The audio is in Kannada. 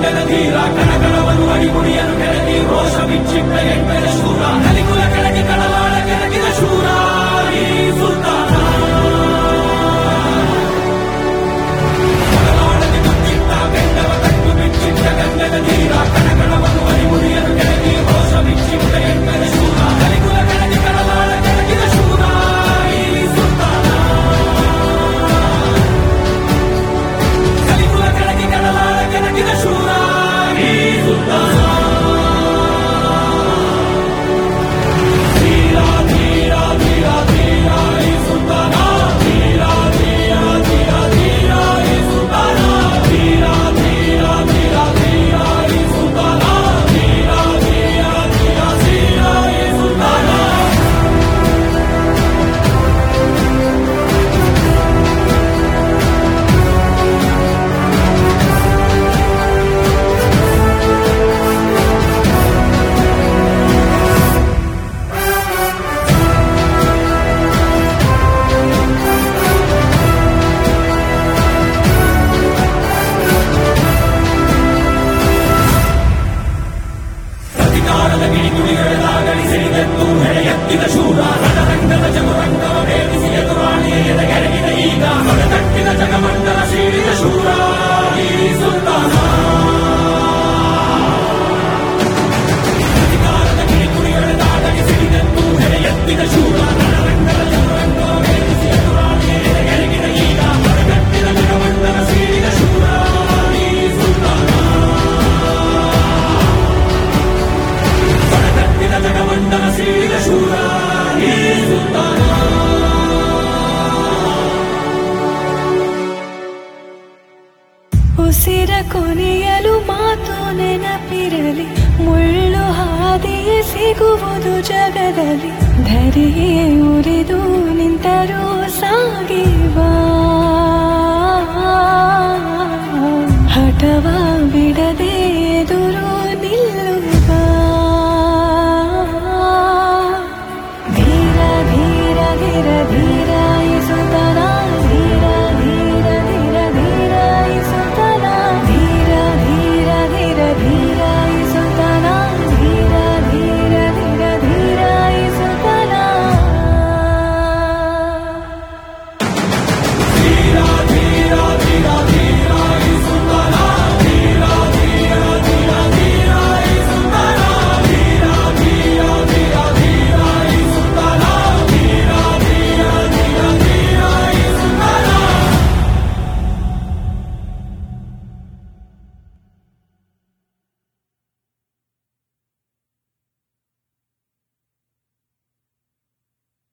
ಗಂಡನ ಧೀರ ಕಣಗಣವನ್ನು ಅಡಿಗುಡಿಯನ್ನು ಕೆಳಗಿ ರೋಷ ಬಿಚ್ಚಿಟ್ಟ ಎಂಟರ ಶೂರ ಕಲಿಕುಲ ಕೆಳಗಿ ಕಳವಾಳ ಕೆಳಗಿದ ಶೂರ ಈ ಸುಲ್ತಾನ ಕಳವಾಳಕ್ಕೆ ಮುಚ್ಚಿಟ್ಟ ಬೆಂಡವ ಕಟ್ಟು ಬಿಚ್ಚಿಟ್ಟ ಗಂಡನ ಧೀರ ಕಣಗಣವನ್ನು ಅಡಿಗುಡಿಯನ್ನು ಕೆಳಗಿ ರೋಷ ಬಿಚ್ಚಿಟ್ಟ ಎಂಟರ ಶೂರ ಕಲಿಕುಲ ಕೆಳಗಿ ಕಳವಾಳ ಕೆಳಗಿದ ಶೂರ ಈ ಸುಲ್ತಾನ ಕಲಿಕುಲ ಕೆಳಗಿ ಕಳವಾಳ ಕೆಳಗಿದ ಶೂರ ಈ ಸುಲ್ತಾನ ಧೀರ ಧೀರ ಧೀರ ಧೀರ ಈ ಸುಲ್ತಾನ ಧೀರ ಧೀರ ಧೀರ ಧೀರ ಈ ಸುಲ್ತಾನ ಧೀರ ಧೀರ ಧೀರ ಧೀರ ಈ ಸುಲ್ತಾನ ಧೀರ ಧೀರ ಧೀರ ಧೀರ ಈ ಸುಲ್ತಾನ ಅಧಿಕಾರದ ಗಿಳಿಗುಡಿಗಳಾಗಲಿ ಸಿಡಿದೆದ್ದು ಹೆಡೆಯೆತ್ತಿದ ಶೂರ ರಣರಂಗದ ಚದುರಂಗವ ಭೇದಿಸಿ ಎದುರಾಳಿ ಎದೆಗೆರಗಿದ ಈಗ ಹೊಡೆತಟ್ಟಿದ ಜಗಮಂಡಲ ಸೀಳಿದ ಶೂರ ಈ ಸುಲ್ತಾನ ಅಧಿಕಾರದ ಗಿಳಿಗುಡಿಗಳಾಗಲಿ ಸಿಡಿದೆದ್ದು ಹೆಡೆಯೆತ್ತಿದ ಶೂರ ರಣರಂಗದ ಚದುರಂಗವ ಭೇದಿಸಿ ಎದುರಾಳಿ ಎದೆಗೆರಗಿದ ಈಗ ಹೊಡೆತಟ್ಟಿದ ಜಗಮಂಡಲ ಸೀಳಿದ ಶೂರ ಈ ಸುಲ್ತಾನ ಹೊಡೆತಟ್ಟಿದ ಜಗಮಂಡಲ ಸೀಳಿದ ಶೂರ ಈ ಸುಲ್ತಾನ ಉಸಿರ ಕೊನೆಯಲು ಮಾತು ನೆನಪಿರಲಿ ಮುಳ್ಳು ಹಾದಿಯೇ ಸಿಗುವುದು ಜಗದಲ್ಲಿ ಧರೆಯೇ ಉರಿದು ನಿಂತರೂ ಸಹ